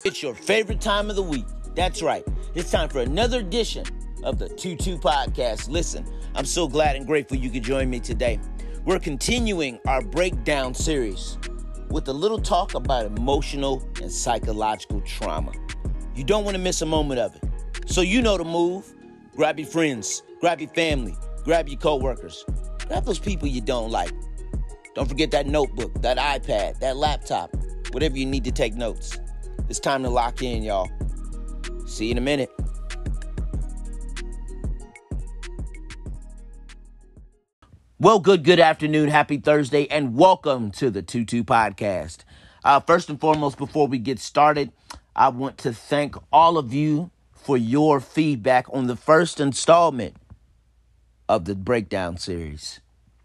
It's your favorite time of the week. That's right. It's time for another edition of the 2-2 Podcast. Listen, I'm so glad and grateful you could join me today. We're continuing our breakdown series with a little talk about emotional and psychological trauma. You don't want to miss a moment of it. So you know the move. Grab your friends, grab your family, grab your coworkers, grab those people you don't like. Don't forget that notebook, that iPad, that laptop, whatever you need to take notes. It's time to lock in, y'all. See you in a minute. Well, good afternoon, happy Thursday, and welcome to the 2-2 Podcast. First and foremost, before we get started, I want to thank all of you for your feedback on the first installment of the Breakdown series.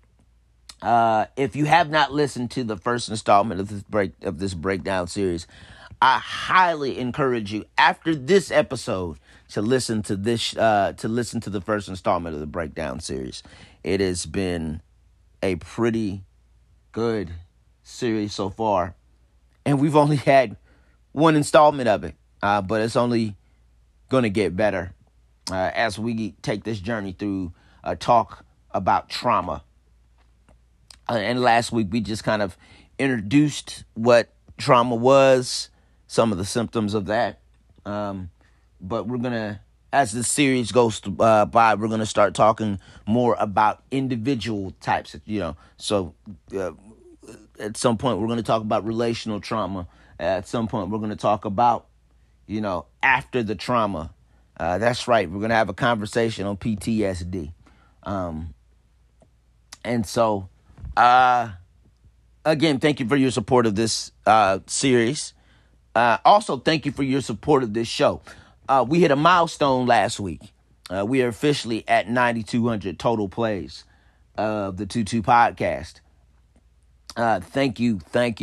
If you have not listened to the first installment of this Breakdown series, I highly encourage you after this episode to listen to the first installment of the Breakdown series. It has been a pretty good series so far, and we've only had one installment of it, but it's only going to get better as we take this journey through a talk about trauma. And last week we just kind of introduced what trauma was, some of the symptoms of that. But we're going to, as the series goes by, we're going to start talking more about individual types, So at some point we're going to talk about relational trauma. At some point we're going to talk about, after the trauma. That's right. We're going to have a conversation on PTSD. And so, again, thank you for your support of this series. Also, thank you for your support of this show. We hit a milestone last week. We are officially at 9,200 total plays of the 2-2 Podcast. Thank you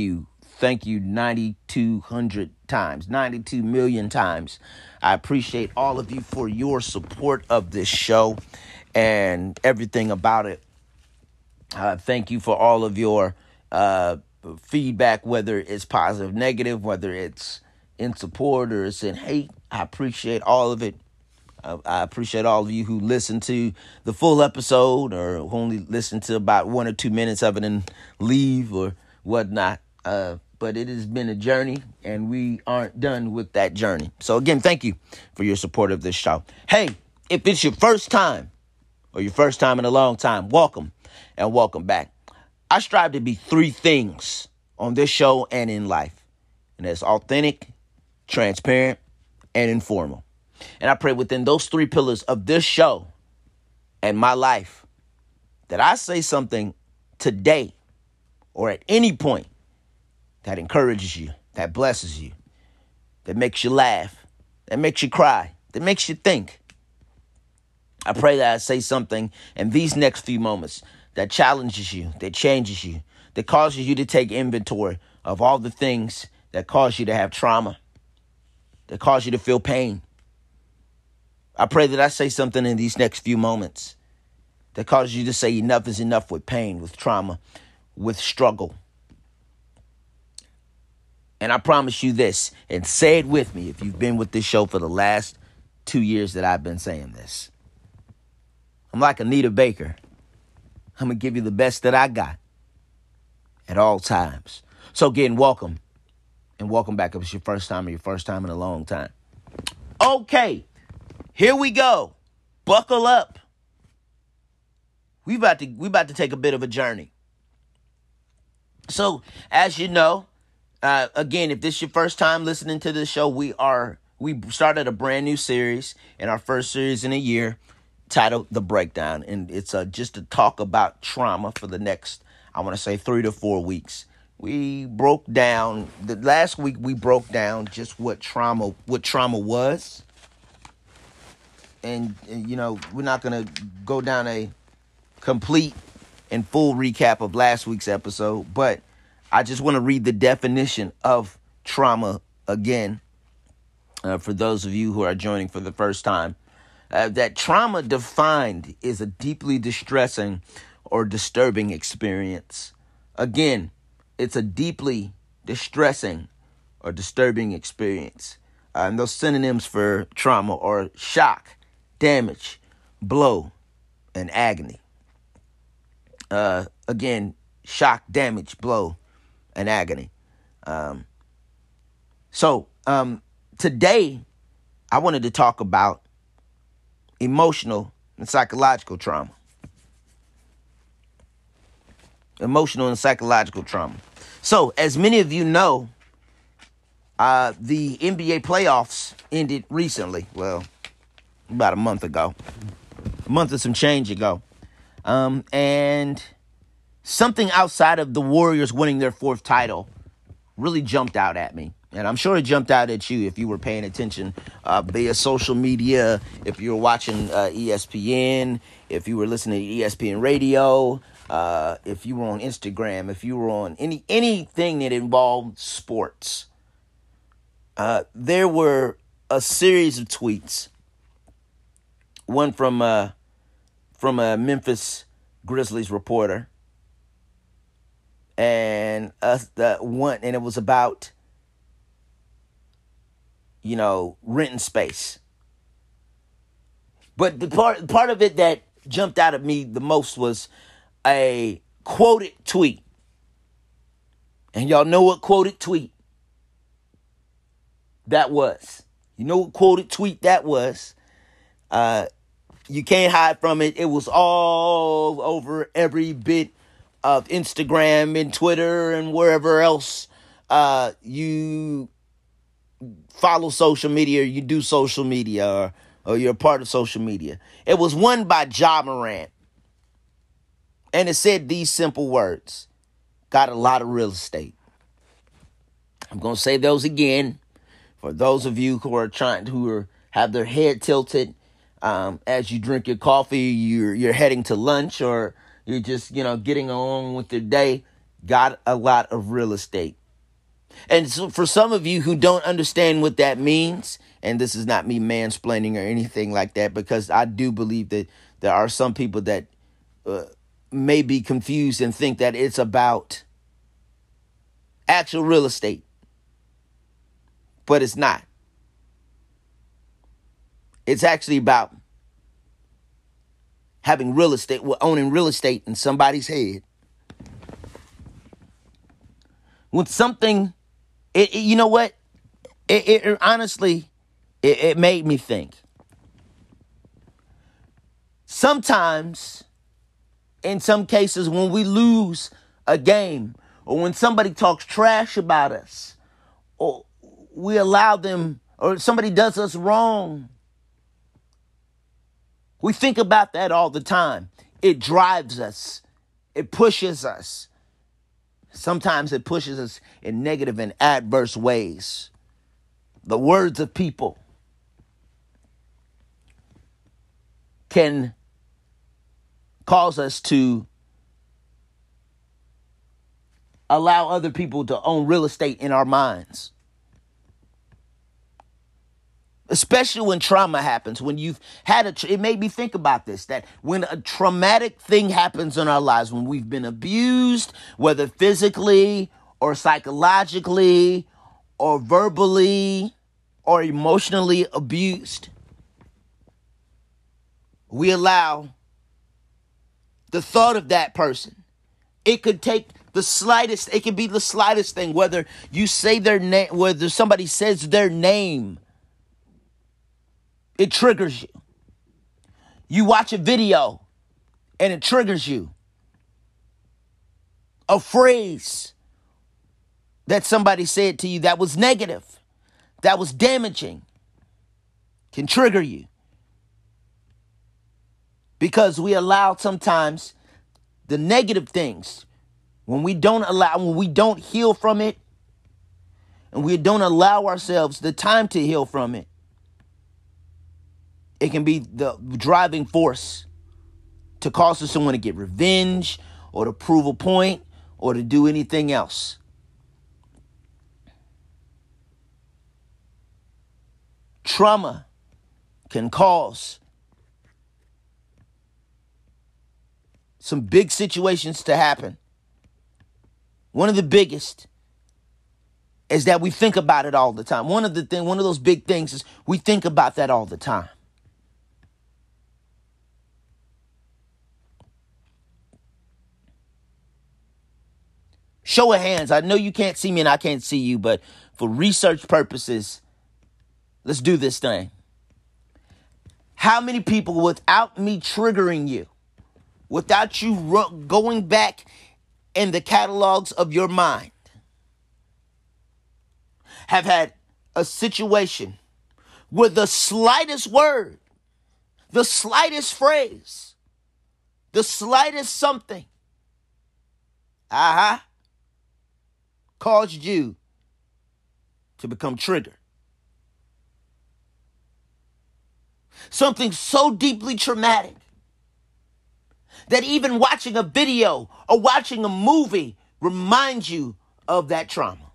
9,200 times, 92 million times. I appreciate all of you for your support of this show and everything about it. Thank you for all of your feedback, whether it's positive, negative, whether it's in support or it's in hate. I appreciate all of it. I appreciate all of you who listen to the full episode or who only listen to about 1 or 2 minutes of it and leave or whatnot. But it has been a journey, and we aren't done with that journey. So again, thank you for your support of this show. Hey, if it's your first time or your first time in a long time, welcome and welcome back. I strive to be 3 things on this show and in life, and that's authentic, transparent, and informal. And I pray within those 3 pillars of this show and my life that I say something today or at any point that encourages you, that blesses you, that makes you laugh, that makes you cry, that makes you think. I pray that I say something in these next few moments that challenges you, that changes you, that causes you to take inventory of all the things that cause you to have trauma, that cause you to feel pain. I pray that I say something in these next few moments that causes you to say enough is enough with pain, with trauma, with struggle. And I promise you this, and say it with me if you've been with this show for the last 2 years that I've been saying this. I'm like Anita Baker. I'm going to give you the best that I got at all times. So again, welcome. And welcome back if it's your first time or your first time in a long time. Okay, here we go. Buckle up. We about to take a bit of a journey. So, as you know, again, if this is your first time listening to this show, we started a brand new series in our first series in a year titled The Breakdown. And it's just to talk about trauma for the next, I want to say 3 to 4 weeks. We broke down, last week we broke down just what trauma was. And we're not going to go down a complete and full recap of last week's episode, but I just want to read the definition of trauma again for those of you who are joining for the first time. That trauma defined is a deeply distressing or disturbing experience. Again, it's a deeply distressing or disturbing experience. And those synonyms for trauma are shock, damage, blow, and agony. Again, shock, damage, blow, and agony. So today, I wanted to talk about emotional and psychological trauma. Emotional and psychological trauma. So, as many of you know, the NBA playoffs ended recently. Well, about a month ago. A month and some change ago. And something outside of the Warriors winning their fourth title really jumped out at me. And I'm sure it jumped out at you if you were paying attention via social media, if you were watching ESPN, if you were listening to ESPN radio, if you were on Instagram, if you were on anything that involved sports. There were a series of tweets. One from a Memphis Grizzlies reporter, and it was about, renting space. But the part of it that jumped out at me the most was a quoted tweet. And y'all know what quoted tweet that was. You know what quoted tweet that was. You can't hide from it. It was all over every bit of Instagram and Twitter and wherever else you follow social media, or you do social media, or you're a part of social media. It was one by Ja Morant. And it said these simple words: got a lot of real estate. I'm going to say those again for those of you who have their head tilted as you drink your coffee, you're heading to lunch, or you're just, getting on with your day. Got a lot of real estate. And so for some of you who don't understand what that means, and this is not me mansplaining or anything like that, because I do believe that there are some people that may be confused and think that it's about actual real estate. But it's not. It's actually about having real estate, owning real estate in somebody's head. When something, you know what? It honestly, it made me think. Sometimes, in some cases, when we lose a game, or when somebody talks trash about us, or we allow them, or somebody does us wrong, we think about that all the time. It drives us. It pushes us. Sometimes it pushes us in negative and adverse ways. The words of people can cause us to allow other people to own real estate in our minds. Especially when trauma happens, when you've had it made me think about this, that when a traumatic thing happens in our lives, when we've been abused, whether physically or psychologically or verbally or emotionally abused, we allow the thought of that person. It could be the slightest thing, whether you say their name, whether somebody says their name. It triggers you. You watch a video and it triggers you. A phrase that somebody said to you that was negative, that was damaging, can trigger you. Because we allow sometimes the negative things, when we don't heal from it, and we don't allow ourselves the time to heal from it, it can be the driving force to cause someone to get revenge or to prove a point or to do anything else. Trauma can cause some big situations to happen. One of the biggest is that we think about it all the time. One of those big things is we think about that all the time. Show of hands. I know you can't see me and I can't see you, but for research purposes, let's do this thing. How many people, without me triggering you, without you going back in the catalogs of your mind, have had a situation where the slightest word, the slightest phrase, the slightest something, caused you to become triggered? Something so deeply traumatic that even watching a video or watching a movie reminds you of that trauma.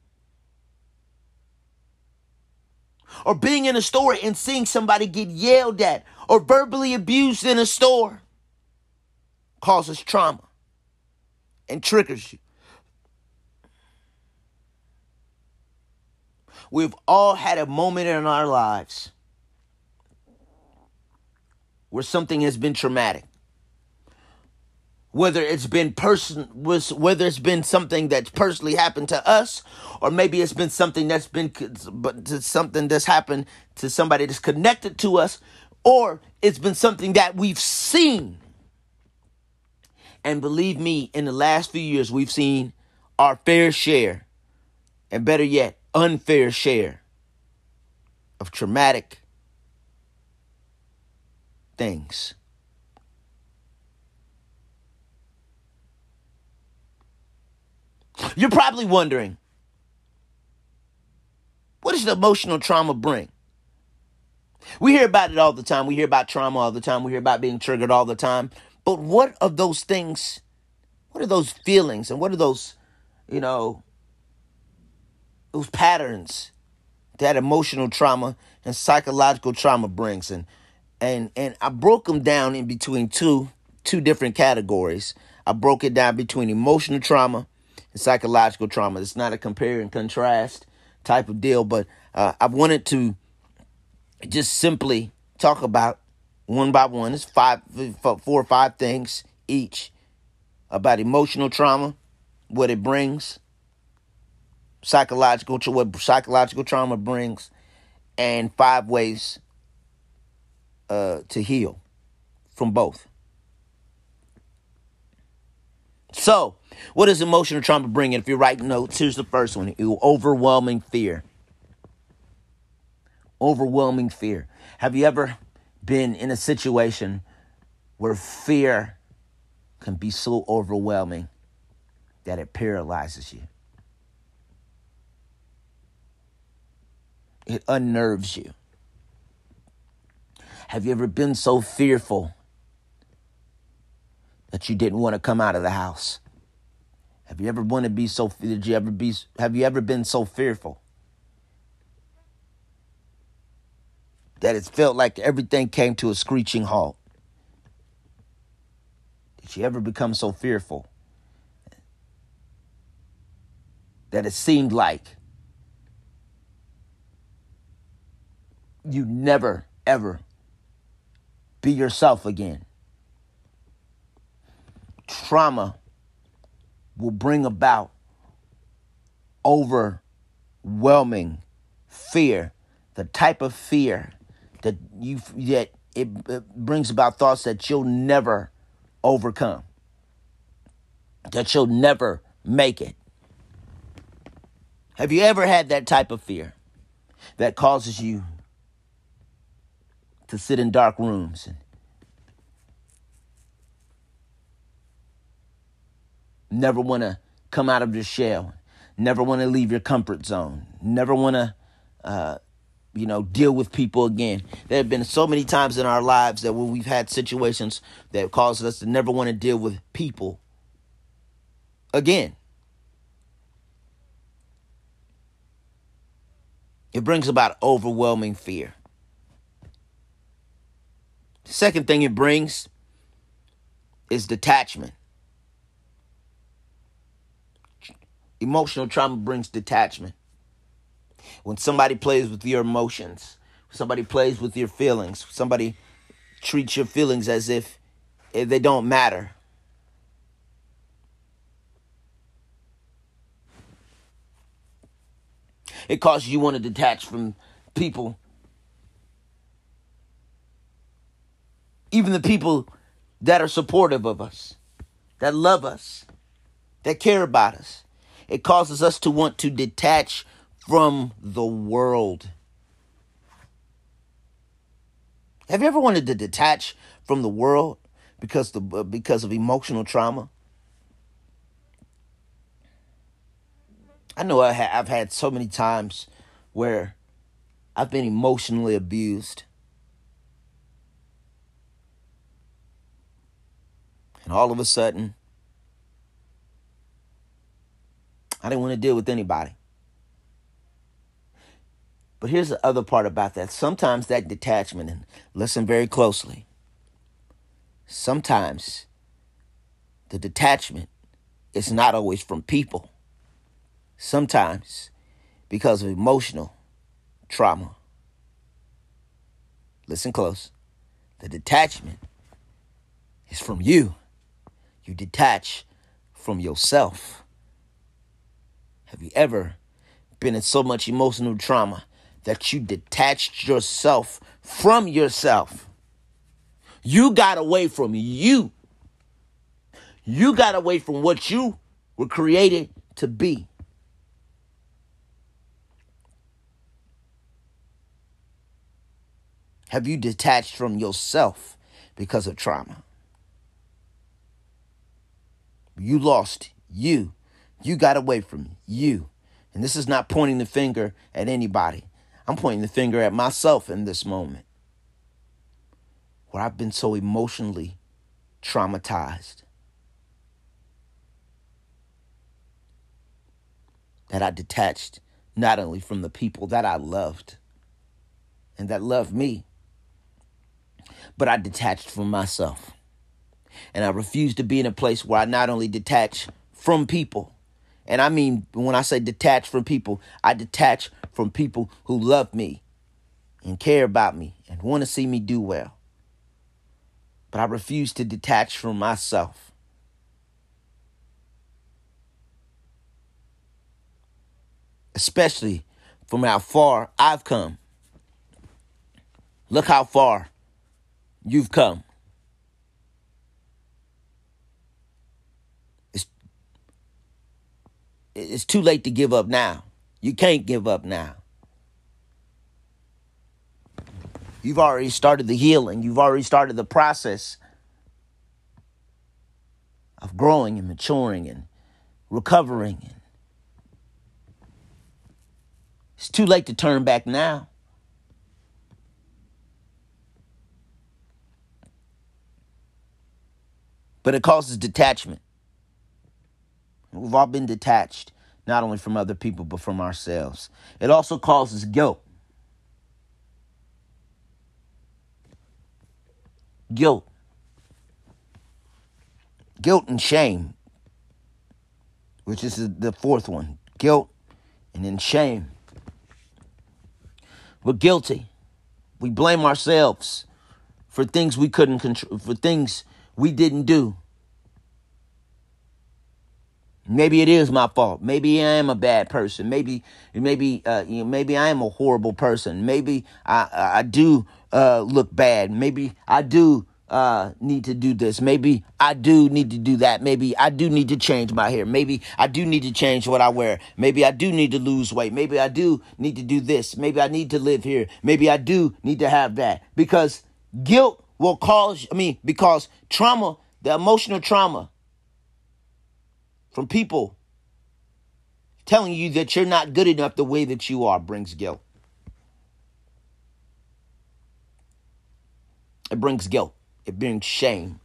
Or being in a store and seeing somebody get yelled at or verbally abused in a store causes trauma and triggers you. We've all had a moment in our lives where something has been traumatic. Whether it's been something that's personally happened to us, or maybe it's been something that's happened to somebody that's connected to us, or it's been something that we've seen. And believe me, in the last few years, we've seen our fair share, and better yet, unfair share of traumatic things. You're probably wondering, what does the emotional trauma bring? We hear about it all the time. We hear about trauma all the time. We hear about being triggered all the time. But what are those things? What are those feelings? And what are those, those patterns that emotional trauma and psychological trauma brings? And I broke them down in between two different categories. I broke it down between emotional trauma and psychological trauma. It's not a compare and contrast type of deal, but I wanted to just simply talk about one by one. It's 4 or 5 things each about emotional trauma, what it brings, what psychological trauma brings, and 5 ways to heal from both. So, what does emotional trauma bring? And if you're writing notes, here's the first one. Overwhelming fear. Overwhelming fear. Have you ever been in a situation where fear can be so overwhelming that it paralyzes you? It unnerves you. Have you ever been so fearful that you didn't want to come out of the house? Have you ever been so fearful that it felt like everything came to a screeching halt? Did you ever become so fearful that it seemed like you never, ever be yourself again? Trauma will bring about overwhelming fear, the type of fear that it brings about thoughts that you'll never overcome, that you'll never make it. Have you ever had that type of fear that causes you to sit in dark rooms and never want to come out of your shell, never want to leave your comfort zone, never want to, deal with people again? There have been so many times in our lives that when we've had situations that caused us to never want to deal with people again. It brings about overwhelming fear. The second thing it brings is detachment. Emotional trauma brings detachment. When somebody plays with your emotions, somebody plays with your feelings, somebody treats your feelings as if they don't matter. It causes you want to detach from people. Even the people that are supportive of us, that love us, that care about us. It causes us to want to detach from the world. Have you ever wanted to detach from the world because of emotional trauma? I know I've had so many times where I've been emotionally abused. And all of a sudden, I didn't want to deal with anybody. But here's the other part about that. Sometimes that detachment, and listen very closely, sometimes the detachment is not always from people. Sometimes because of emotional trauma. Listen close. The detachment is from you. You detach from yourself. Have you ever been in so much emotional trauma that you detached yourself from yourself? You got away from you. You got away from what you were created to be. Have you detached from yourself because of trauma? You lost you. You got away from you. And this is not pointing the finger at anybody. I'm pointing the finger at myself in this moment, where I've been so emotionally traumatized that I detached not only from the people that I loved and that loved me, but I detached from myself. And I refuse to be in a place where I not only detach from people, and I mean, when I say detach from people, I detach from people who love me and care about me and want to see me do well. But I refuse to detach from myself. Especially from how far I've come. Look how far you've come. It's too late to give up now. You can't give up now. You've already started the healing. You've already started the process of growing and maturing and recovering. It's too late to turn back now. But it causes detachment. We've all been detached, not only from other people, but from ourselves. It also causes guilt. Guilt. Guilt and shame, which is the fourth one. Guilt and then shame. We're guilty. We blame ourselves for things we couldn't control, for things we didn't do. Maybe it is my fault. Maybe I am a bad person. Maybe I am a horrible person. Maybe I do look bad. Maybe I do need to do this. Maybe I do need to do that. Maybe I do need to change my hair. Maybe I do need to change what I wear. Maybe I do need to lose weight. Maybe I do need to do this. Maybe I need to live here. Maybe I do need to have that. Because guilt will because trauma, the emotional trauma from people telling you that you're not good enough the way that you are brings guilt. It brings guilt. It brings shame.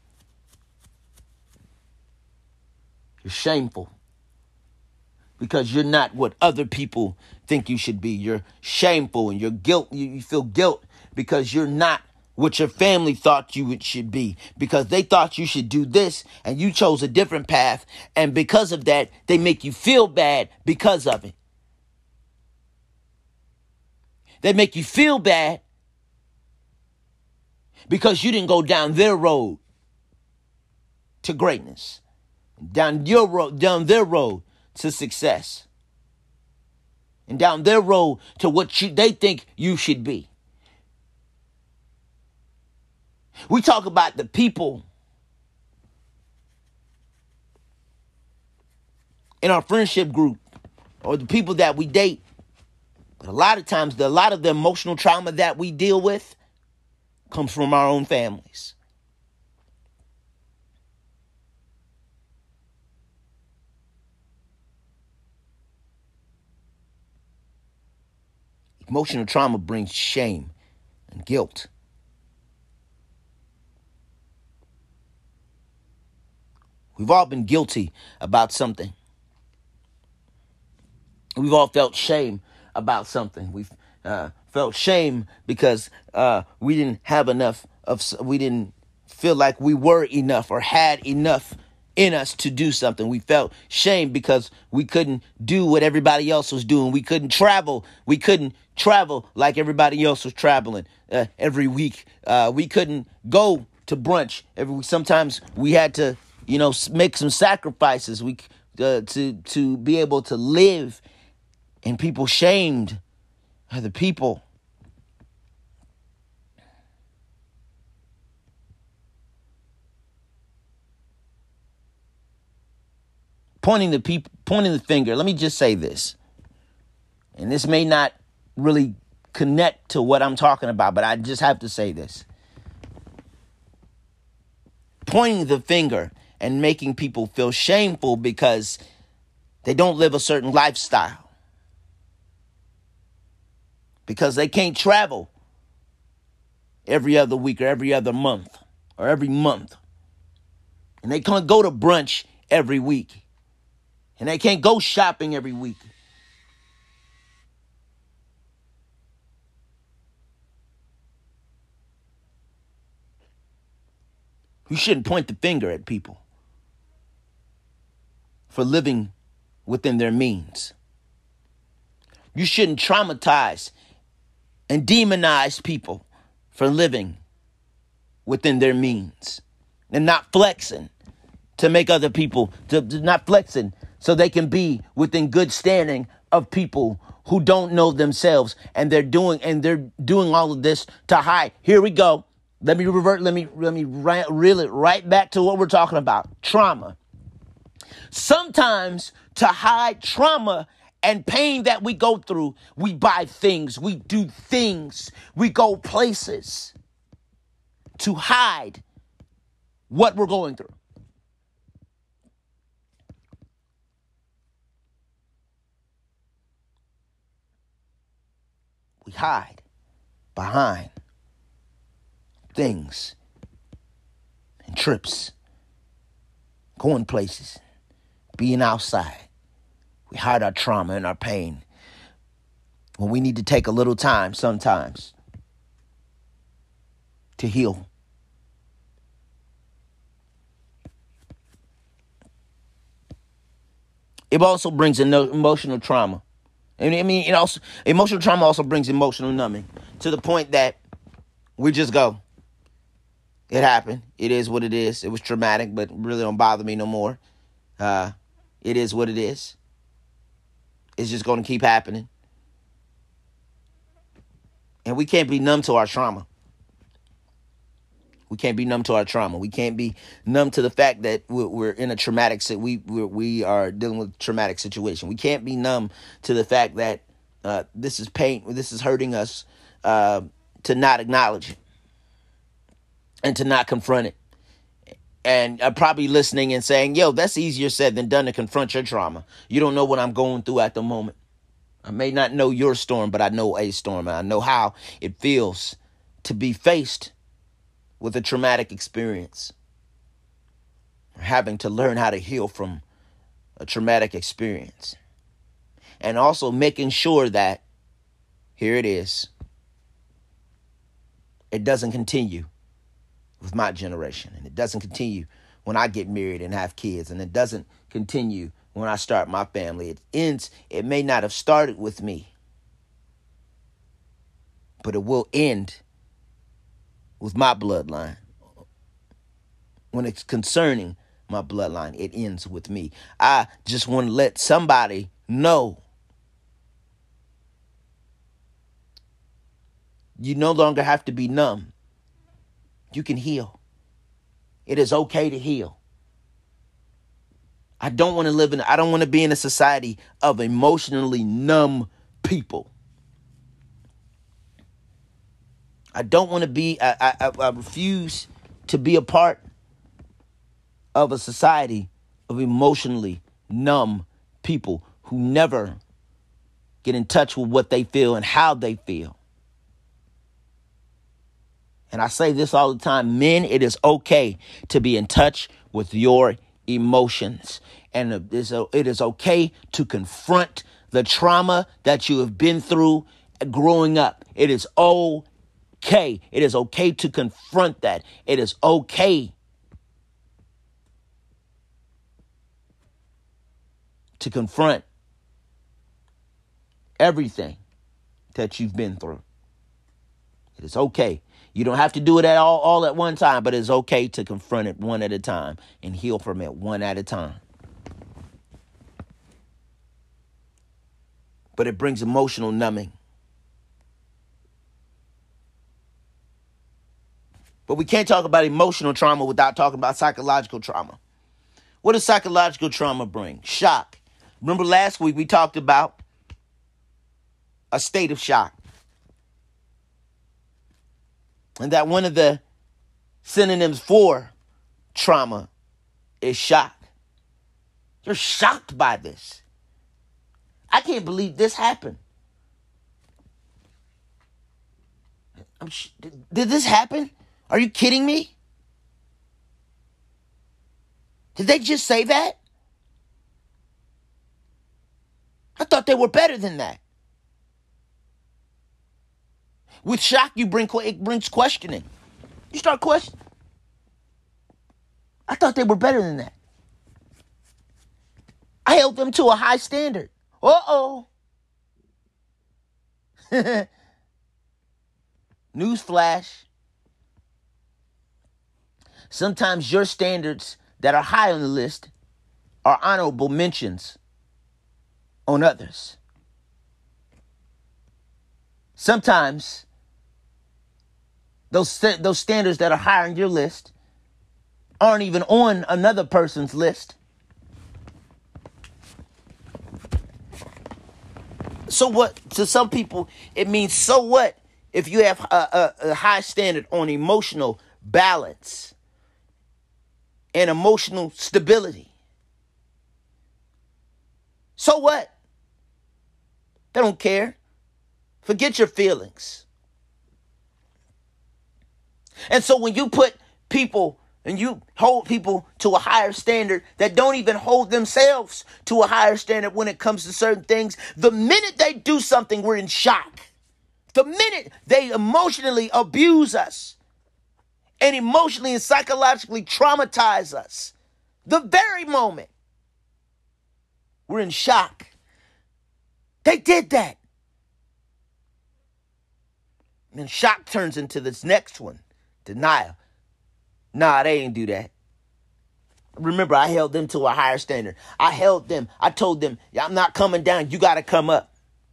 You're shameful because you're not what other people think you should be. You're shameful and you're guilt. You feel guilt because you're not what your family thought you should be, because they thought you should do this and you chose a different path. And because of that, they make you feel bad because of it. They make you feel bad because you didn't go down their road to greatness, down their road to success, and down their road to what they think you should be. We talk about the people in our friendship group or the people that we date. But a lot of times, a lot of the emotional trauma that we deal with comes from our own families. Emotional trauma brings shame and guilt. We've all been guilty about something. We've all felt shame about something. We've felt shame because we didn't have enough we didn't feel like we were enough or had enough in us to do something. We felt shame because we couldn't do what everybody else was doing. We couldn't travel. We couldn't travel like everybody else was traveling every week. We couldn't go to brunch every week. Sometimes we had to, make some sacrifices to be able to live. And people shamed other people. Pointing the finger. Let me just say this. And this may not really connect to what I'm talking about, but I just have to say this. Pointing the finger and making people feel shameful because they don't live a certain lifestyle. Because they can't travel every other week or every other month or every month. And they can't go to brunch every week. And they can't go shopping every week. You shouldn't point the finger at people for living within their means. You shouldn't traumatize and demonize people for living within their means and not flexing to make other people, to not flexing so they can be within good standing of people who don't know themselves, and they're doing all of this to hide. Here we go. Let me reel it right back to what we're talking about. Trauma. Sometimes to hide trauma and pain that we go through, we buy things, we do things, we go places to hide what we're going through. We hide behind things and trips, going places, being outside. We hide our trauma and our pain when we need to take a little time sometimes to heal. It also brings in emotional trauma. Emotional trauma also brings emotional numbing to the point that we just go, it happened. It is what it is. It was traumatic, but really don't bother me no more. It is what it is. It's just going to keep happening. And we can't be numb to our trauma. We can't be numb to our trauma. We can't be numb to the fact that we're in a traumatic we are dealing with a traumatic situation. We can't be numb to the fact that this is pain, this is hurting us, to not acknowledge it and to not confront it. And probably listening and saying, yo, that's easier said than done to confront your trauma. You don't know what I'm going through at the moment. I may not know your storm, but I know a storm. And I know how it feels to be faced with a traumatic experience. Having to learn how to heal from a traumatic experience. And also making sure that, here it is, it doesn't continue with my generation, and it doesn't continue when I get married and have kids, and it doesn't continue when I start my family. It may not have started with me, but it will end with my bloodline. When it's concerning my bloodline, it ends with me. I just want to let somebody know you no longer have to be numb. You can heal. It is okay to heal. I don't want to be in a society of emotionally numb people. I don't want to be, I refuse to be a part of a society of emotionally numb people who never get in touch with what they feel and how they feel. And I say this all the time, men, it is okay to be in touch with your emotions. And it is okay to confront the trauma that you have been through growing up. It is okay. It is okay to confront that. It is okay to confront everything that you've been through. It is okay. You don't have to do it all at one time, but it's okay to confront it one at a time and heal from it one at a time. But it brings emotional numbing. But we can't talk about emotional trauma without talking about psychological trauma. What does psychological trauma bring? Shock. Remember last week we talked about a state of shock. And that one of the synonyms for trauma is shock. You're shocked by this. I can't believe this happened. Did this happen? Are you kidding me? Did they just say that? I thought they were better than that. With shock, it brings questioning. You start questioning. I thought they were better than that. I held them to a high standard. Uh-oh. Newsflash. Sometimes your standards that are high on the list are honorable mentions on others. Sometimes those standards that are higher on your list aren't even on another person's list. So what? To some people, it means so what if you have a high standard on emotional balance and emotional stability. So what? They don't care. Forget your feelings. And so when you put people and you hold people to a higher standard that don't even hold themselves to a higher standard when it comes to certain things, the minute they do something, we're in shock. The minute they emotionally abuse us and emotionally and psychologically traumatize us, the very moment we're in shock. They did that. And then shock turns into this next one, denial. Nah, they ain't do that. Remember, I held them to a higher standard. I told them, I'm not coming down. You got to come up.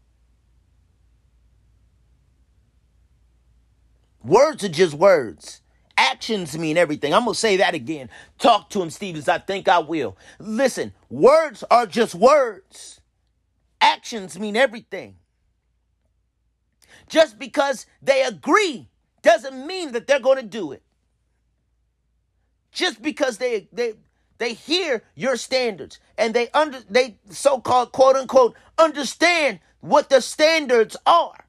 Words are just words. Actions mean everything. I'm going to say that again. Talk to him, Stevens. I think I will. Listen, words are just words. Actions mean everything. Just because they agree doesn't mean that they're going to do it. Just because they hear your standards and they so-called quote unquote understand what the standards are,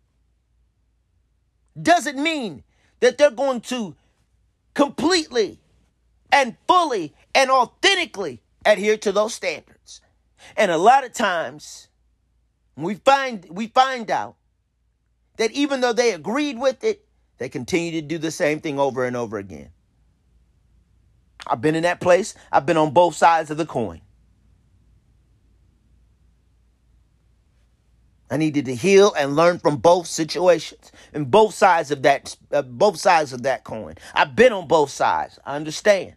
doesn't mean that they're going to completely and fully and authentically adhere to those standards. And a lot of times we find out that even though they agreed with it, they continue to do the same thing over and over again. I've been in that place. I've been on both sides of the coin. I needed to heal and learn from both situations and both sides of that coin. I've been on both sides. I understand.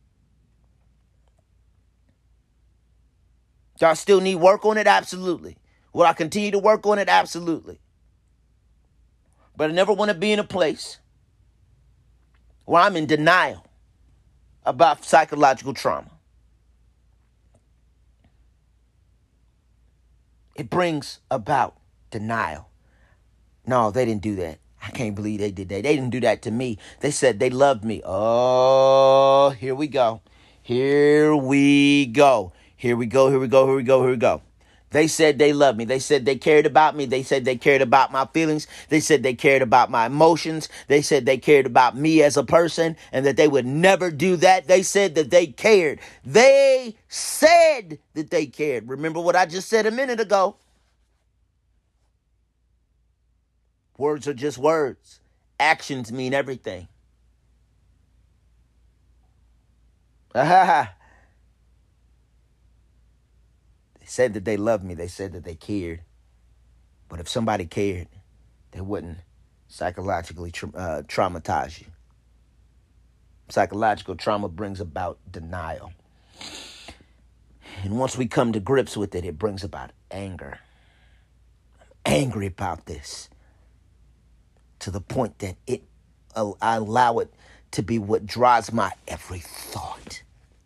Do I still need work on it? Absolutely. Will I continue to work on it? Absolutely. But I never want to be in a place where I'm in denial about psychological trauma. It brings about denial. No, they didn't do that. I can't believe they did that. They didn't do that to me. They said they loved me. Oh, here we go. Here we go. Here we go. Here we go. Here we go. Here we go. They said they loved me. They said they cared about me. They said they cared about my feelings. They said they cared about my emotions. They said they cared about me as a person and that they would never do that. They said that they cared. They said that they cared. Remember what I just said a minute ago. Words are just words. Actions mean everything. They said that they loved me. They said that they cared. But if somebody cared, they wouldn't psychologically traumatize you. Psychological trauma brings about denial. And once we come to grips with it, it brings about anger. I'm angry about this to the point that I allow it to be what drives my every thought.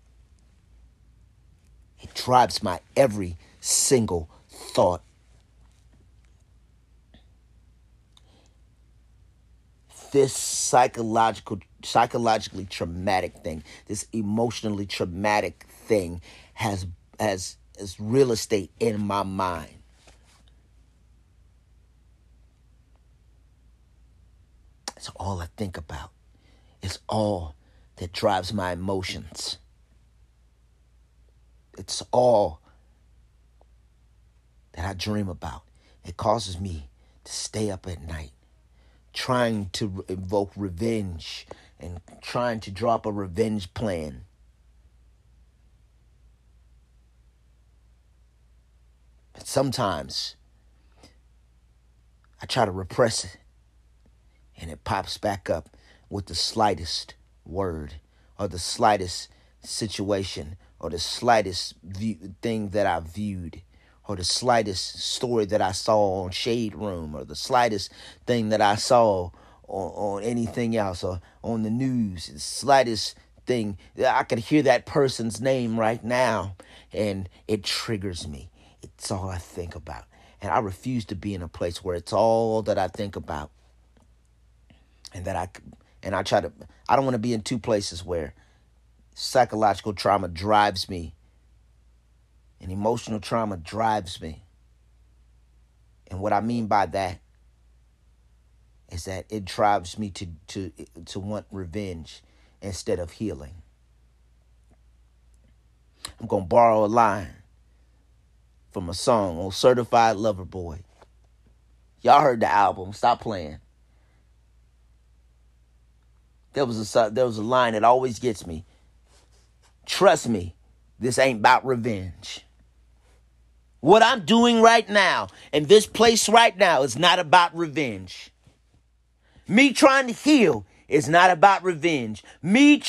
It drives my every single thought. This psychologically traumatic thing, this emotionally traumatic thing has real estate in my mind. It's all I think about. It's all that drives my emotions. It's all that I dream about. It causes me to stay up at night, trying to evoke revenge and trying to drop a revenge plan. But sometimes I try to repress it, and it pops back up with the slightest word or the slightest situation or the slightest thing that I viewed or the slightest story that I saw on Shade Room or the slightest thing that I saw on anything else or on the news. The slightest thing, I could hear that person's name right now and it triggers me. It's all I think about. And I refuse to be in a place where it's all that I think about. And I don't want to be in two places where psychological trauma drives me and emotional trauma drives me. And what I mean by that is that it drives me to want revenge instead of healing. I'm going to borrow a line from a song on Certified Lover Boy. Y'all heard the album. Stop playing. There was a line that always gets me. Trust me, this ain't about revenge. What I'm doing right now in this place right now is not about revenge. Me trying to heal is not about revenge. Me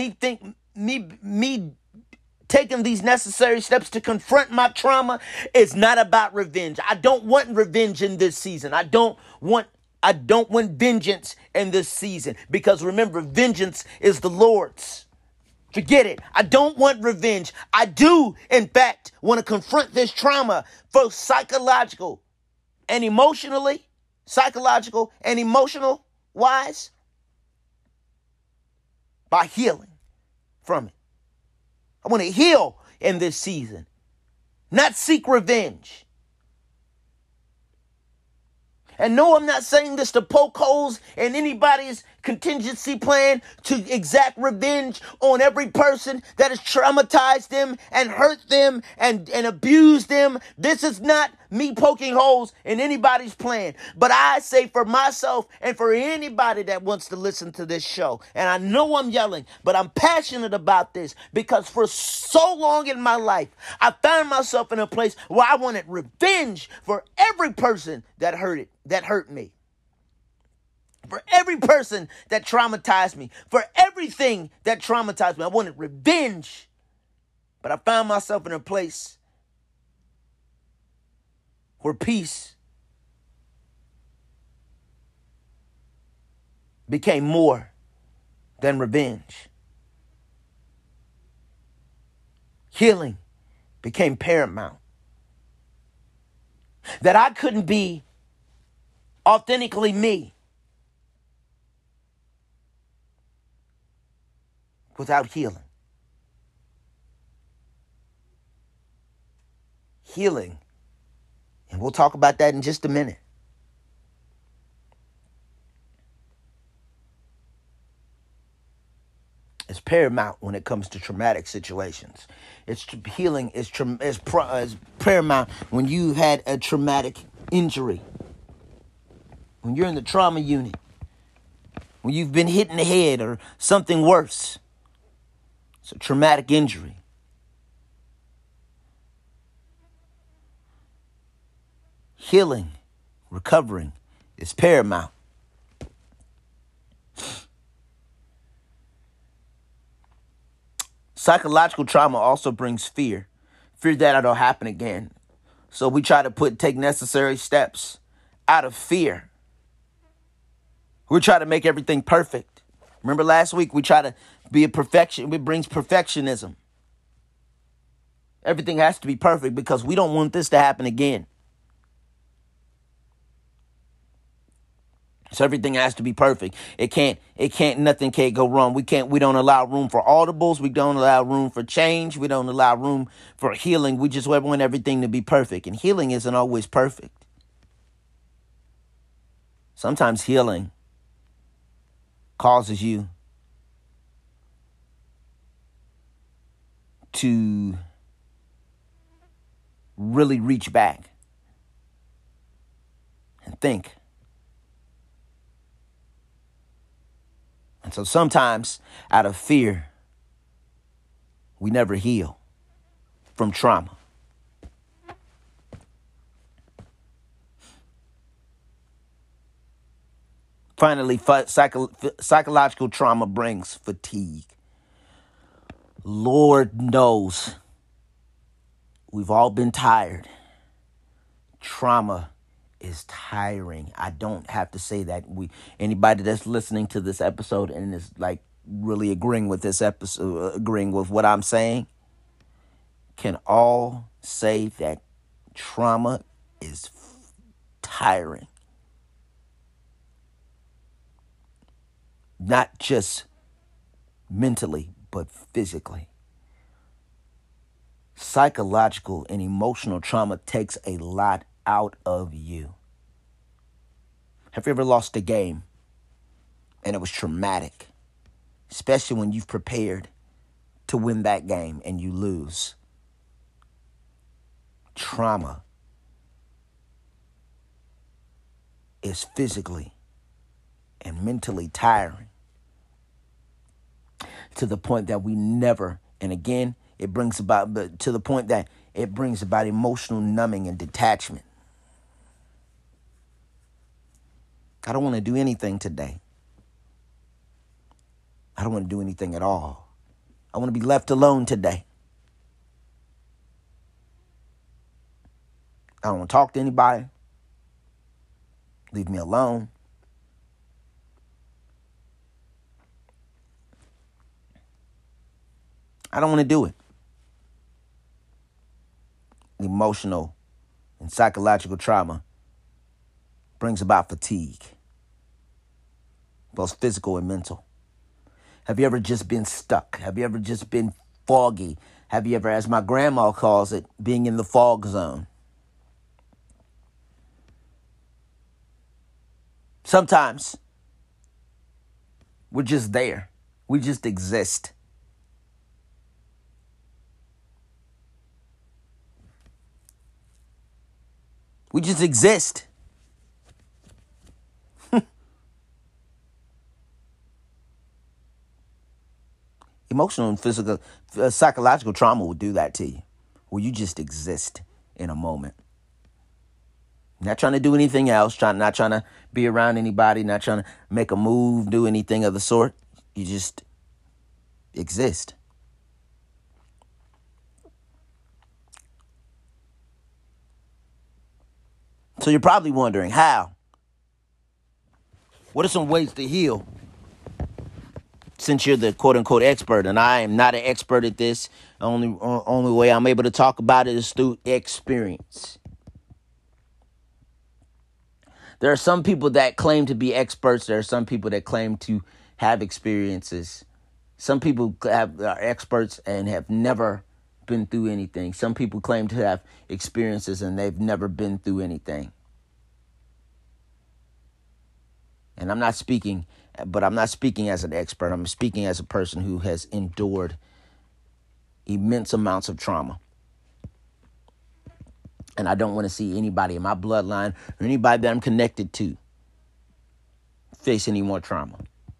taking these necessary steps to confront my trauma is not about revenge. I don't want revenge in this season. I don't want vengeance in this season because remember, vengeance is the Lord's. Forget it. I don't want revenge. I do, in fact, want to confront this trauma for psychological and emotional wise by healing from it. I want to heal in this season, not seek revenge. And no, I'm not saying this to poke holes in anybody's contingency plan to exact revenge on every person that has traumatized them and hurt them and abused them. This is not me poking holes in anybody's plan. But I say for myself and for anybody that wants to listen to this show, and I know I'm yelling, but I'm passionate about this because for so long in my life, I found myself in a place where I wanted revenge for every person that hurt me. For every person that traumatized me, for everything that traumatized me, I wanted revenge. But I found myself in a place where peace became more than revenge. Healing became paramount. That I couldn't be authentically me without healing. Healing, and we'll talk about that in just a minute, is paramount when it comes to traumatic situations. Healing is paramount when you had a traumatic injury. When you're in the trauma unit, when you've been hit in the head or something worse. It's a traumatic injury. Healing, recovering is paramount. Psychological trauma also brings fear that it'll happen again. So we try to take necessary steps out of fear. We try to make everything perfect. Remember last week, we try to be a perfection. It brings perfectionism. Everything has to be perfect because we don't want this to happen again. So everything has to be perfect. Nothing can't go wrong. We don't allow room for audibles. We don't allow room for change. We don't allow room for healing. We just want everything to be perfect. And healing isn't always perfect. Sometimes healing causes you to really reach back and think. And so sometimes out of fear, we never heal from trauma. Finally, psychological trauma brings fatigue. Lord knows we've all been tired. Trauma is tiring. I don't have to say that. Anybody that's listening to this episode and is like really agreeing with this episode, agreeing with what I'm saying, can all say that trauma is tiring. Not just mentally, but physically. Psychological and emotional trauma takes a lot out of you. Have you ever lost a game and it was traumatic? Especially when you've prepared to win that game and you lose. Trauma is physically and mentally tiring to the point that we never, and again, it brings about, to the point that it brings about emotional numbing and detachment. I don't want to do anything today. I don't want to do anything at all. I want to be left alone today. I don't want to talk to anybody. Leave me alone. I don't want to do it. Emotional and psychological trauma brings about fatigue, both physical and mental. Have you ever just been stuck? Have you ever just been foggy? Have you ever, as my grandma calls it, being in the fog zone? Sometimes We're just there. We just exist. We just exist. Emotional and physical, psychological trauma will do that to you, where you just exist in a moment. Not trying to do anything else, not trying to be around anybody, not trying to make a move, do anything of the sort. You just exist. So you're probably wondering, how? What are some ways to heal? Since you're the quote unquote expert, and I am not an expert at this, only way I'm able to talk about it is through experience. There are some people that claim to be experts. There are some people that claim to have experiences. Some people are experts and have never been through anything. Some people claim to have experiences and they've never been through anything. And I'm not speaking as an expert. I'm speaking as a person who has endured immense amounts of trauma. And I don't want to see anybody in my bloodline or anybody that I'm connected to face any more trauma.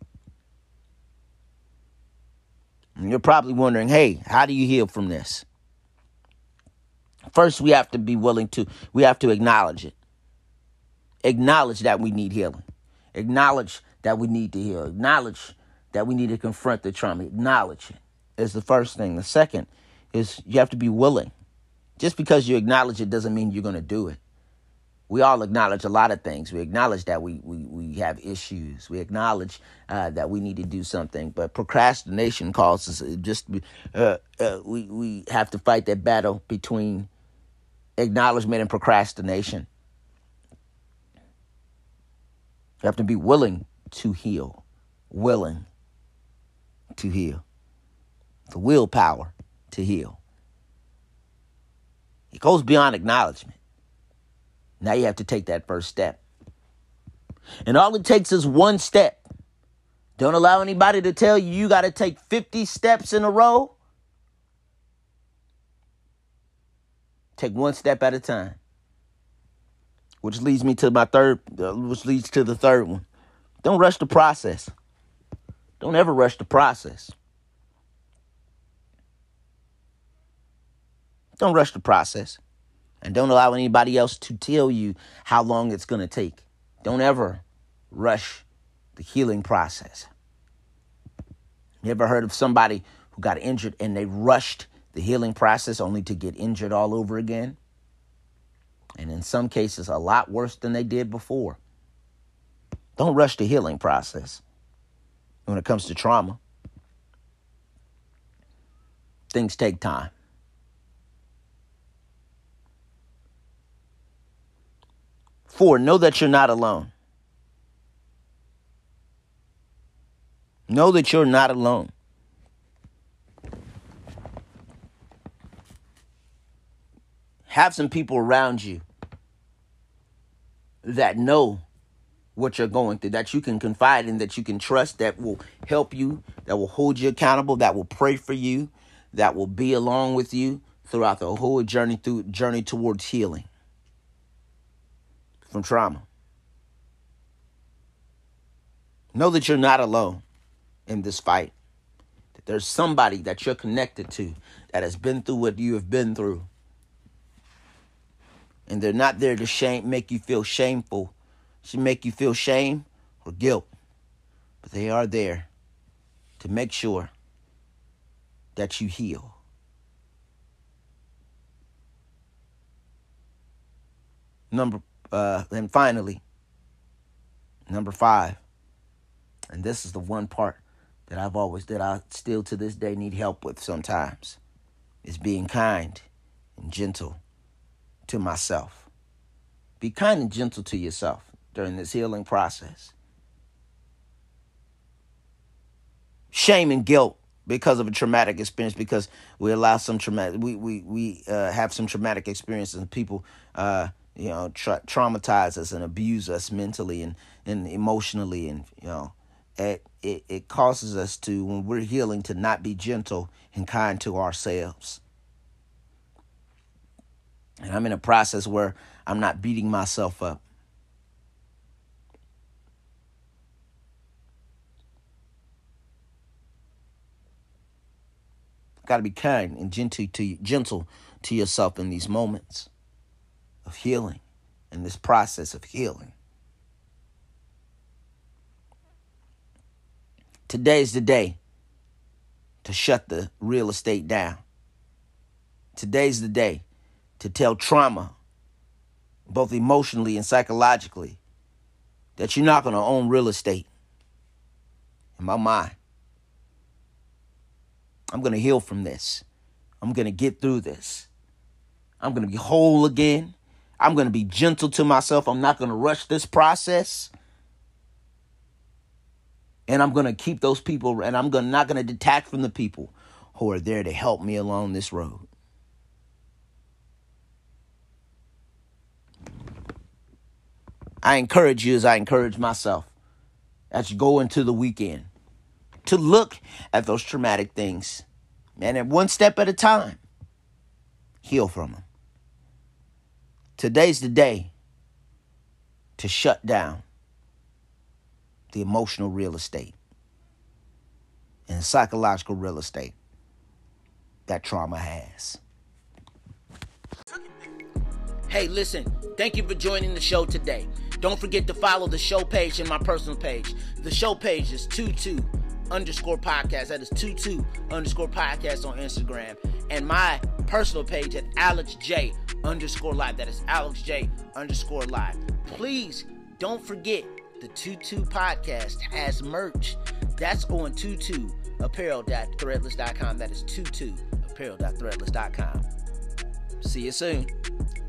And you're probably wondering, hey, how do you heal from this? First, we have to acknowledge it. Acknowledge that we need healing. Acknowledge that we need to heal. Acknowledge that we need to confront the trauma. Acknowledge it is the first thing. The second is you have to be willing. Just because you acknowledge it doesn't mean you're going to do it. We all acknowledge a lot of things. We acknowledge that we have issues. We acknowledge that we need to do something. But procrastination causes we have to fight that battle between acknowledgement and procrastination. You have to be willing to heal. Willing to heal. The willpower to heal. It goes beyond acknowledgement. Now you have to take that first step. And all it takes is one step. Don't allow anybody to tell you you got to take 50 steps in a row. Take one step at a time. Which leads to the third one. Don't rush the process. Don't ever rush the process. Don't rush the process. And don't allow anybody else to tell you how long it's going to take. Don't ever rush the healing process. You ever heard of somebody who got injured and they rushed the healing process only to get injured all over again? And in some cases, a lot worse than they did before. Don't rush the healing process when it comes to trauma. Things take time. 4, know that you're not alone. Know that you're not alone. Have some people around you that know what you're going through, that you can confide in, that you can trust, that will help you, that will hold you accountable, that will pray for you, that will be along with you throughout the whole journey towards healing from trauma. Know that you're not alone in this fight. That there's somebody that you're connected to that has been through what you have been through. And they're not there to make you feel shameful. Should make you feel shame or guilt. But they are there to make sure that you heal. And finally, number 5, and this is the one part that I still to this day need help with sometimes, is being kind and gentle to myself. Be kind and gentle to yourself during this healing process. Shame and guilt because of a traumatic experience, because we allow some traumatic, we have some traumatic experiences, and people traumatize us and abuse us mentally and emotionally, and it causes us to, when we're healing, to not be gentle and kind to ourselves. And I'm in a process where I'm not beating myself up. Got to be kind and gentle to yourself in these moments of healing, in this process of healing. Today's the day to shut the real estate down. Today's the day to tell trauma, both emotionally and psychologically, that you're not going to own real estate. In my mind, I'm going to heal from this. I'm going to get through this. I'm going to be whole again. I'm going to be gentle to myself. I'm not going to rush this process. And I'm going to keep those people, and I'm not going to detach from the people who are there to help me along this road. I encourage you, as I encourage myself, as you go into the weekend, to look at those traumatic things, and at one step at a time, heal from them. Today's the day to shut down the emotional real estate and the psychological real estate that trauma has. Hey, listen, thank you for joining the show today. Don't forget to follow the show page and my personal page. The show page is 22_podcast. That is 22_podcast on Instagram. And my personal page at AlexJ_live. That is AlexJ_live. Please don't forget the 22 podcast has merch. That's on 22apparel.threadless.com. That is 22apparel.threadless.com. See you soon.